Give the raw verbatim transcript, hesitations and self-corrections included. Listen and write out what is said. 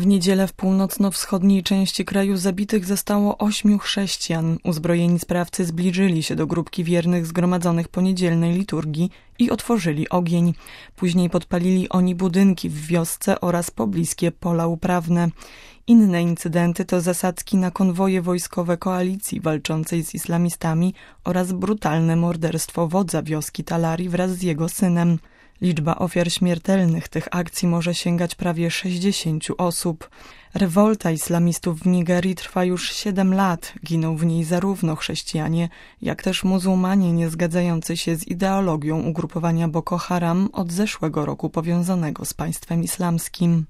W niedzielę w północno-wschodniej części kraju zabitych zostało ośmiu chrześcijan. Uzbrojeni sprawcy zbliżyli się do grupki wiernych zgromadzonych po niedzielnej liturgii i otworzyli ogień. Później podpalili oni budynki w wiosce oraz pobliskie pola uprawne. Inne incydenty to zasadzki na konwoje wojskowe koalicji walczącej z islamistami oraz brutalne morderstwo wodza wioski Talari wraz z jego synem. Liczba ofiar śmiertelnych tych akcji może sięgać prawie sześćdziesięciu osób. Rewolta islamistów w Nigerii trwa już siedem lat. Giną w niej zarówno chrześcijanie, jak też muzułmanie nie zgadzający się z ideologią ugrupowania Boko Haram od zeszłego roku powiązanego z państwem islamskim.